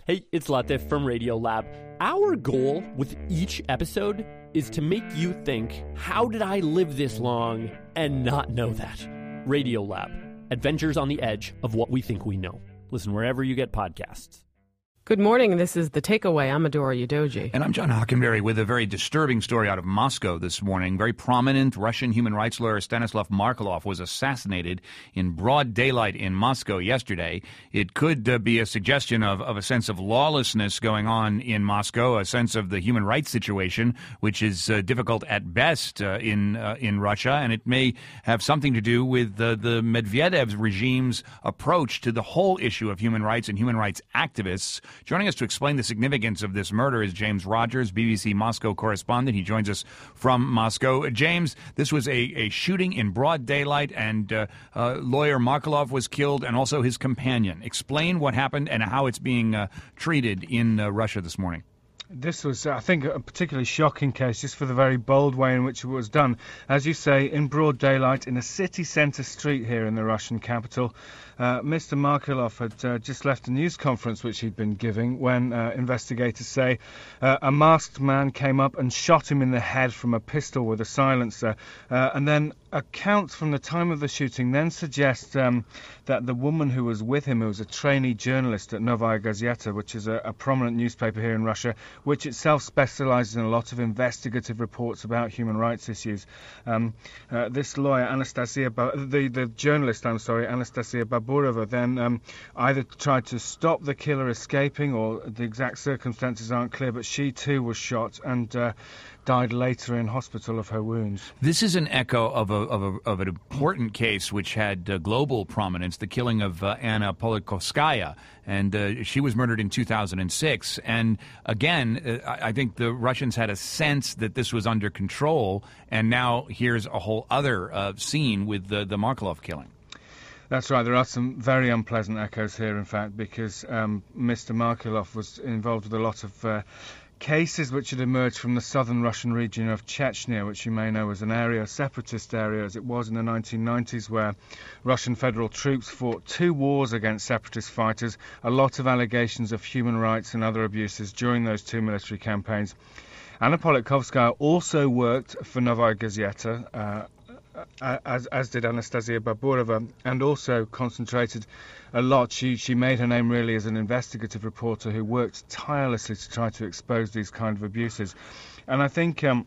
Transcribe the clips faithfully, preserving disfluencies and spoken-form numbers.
Hey, it's Latif from Radiolab. Our goal with each episode is to make you think, how did I live this long and not know that? Radiolab, adventures on the edge of what we think we know. Listen wherever you get podcasts. Good morning. This is The Takeaway. I'm Adora Udoji. And I'm John Hockenberry with a very disturbing story out of Moscow this morning. Very prominent Russian human rights lawyer Stanislav Markelov was assassinated in broad daylight in Moscow yesterday. It could uh, be a suggestion of, of a sense of lawlessness going on in Moscow, a sense of the human rights situation, which is uh, difficult at best uh, in uh, in Russia. And it may have something to do with uh, the Medvedev regime's approach to the whole issue of human rights and human rights activists. Joining us to explain the significance of this murder is James Rogers, B B C Moscow correspondent. He joins us from Moscow. James, this was a, a shooting in broad daylight, and uh, uh, lawyer Markelov was killed, and also his companion. Explain what happened and how it's being uh, treated in uh, Russia this morning. This was, I think, a particularly shocking case just for the very bold way in which it was done. As you say, in broad daylight, in a city centre street here in the Russian capital. Uh, Mister Markelov had uh, just left a news conference which he'd been giving when uh, investigators say uh, a masked man came up and shot him in the head from a pistol with a silencer. Uh, and then accounts from the time of the shooting then suggest um, that the woman who was with him, who was a trainee journalist at Novaya Gazeta, which is a, a prominent newspaper here in Russia, which itself specialises in a lot of investigative reports about human rights issues. Um, uh, this lawyer, Anastasia, ba- the, the journalist, I'm sorry, Anastasia Baburova, then um, either tried to stop the killer escaping, or the exact circumstances aren't clear, but she too was shot and uh, died later in hospital of her wounds. This is an echo of, a, of, a, of an important case which had uh, global prominence, the killing of uh, Anna Politkovskaya, and uh, she was murdered in two thousand six. And again, uh, I think the Russians had a sense that this was under control, and now here's a whole other uh, scene with the, the Markelov killing. That's right. There are some very unpleasant echoes here, in fact, because um, Mister Markelov was involved with a lot of uh, cases which had emerged from the southern Russian region of Chechnya, which you may know as an area, a separatist area, as it was in the nineteen nineties, where Russian federal troops fought two wars against separatist fighters, a lot of allegations of human rights and other abuses during those two military campaigns. Anna Politkovskaya also worked for Novaya Gazeta, uh, As, as did Anastasia Baburova, and also concentrated a lot. She she made her name really as an investigative reporter who worked tirelessly to try to expose these kind of abuses. And I think um,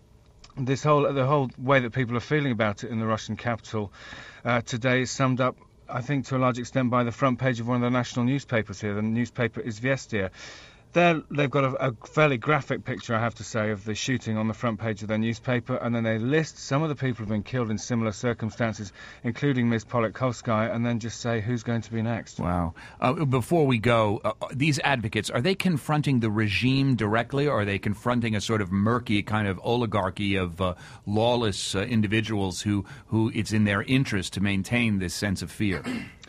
this whole the whole way that people are feeling about it in the Russian capital uh, today is summed up, I think, to a large extent by the front page of one of the national newspapers here, the newspaper Izvestia. There, they've got a, a fairly graphic picture, I have to say, of the shooting on the front page of their newspaper, and then they list some of the people who've been killed in similar circumstances, including Miz Politkovskaya, and then just say who's going to be next. Wow. Uh, before we go, uh, these advocates, are they confronting the regime directly, or are they confronting a sort of murky kind of oligarchy of uh, lawless uh, individuals who, who it's in their interest to maintain this sense of fear?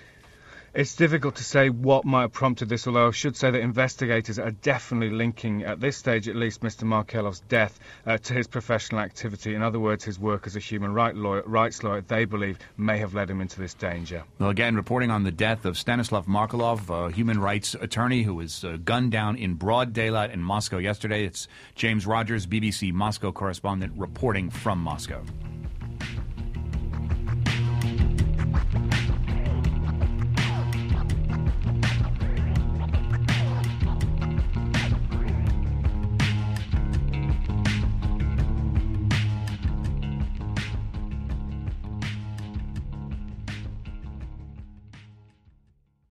It's difficult to say what might have prompted this, although I should say that investigators are definitely linking, at this stage at least, Mister Markelov's death uh, to his professional activity. In other words, his work as a human right lawyer, rights lawyer, they believe, may have led him into this danger. Well, again, reporting on the death of Stanislav Markelov, a human rights attorney who was uh, gunned down in broad daylight in Moscow yesterday. It's James Rogers, B B C Moscow correspondent, reporting from Moscow.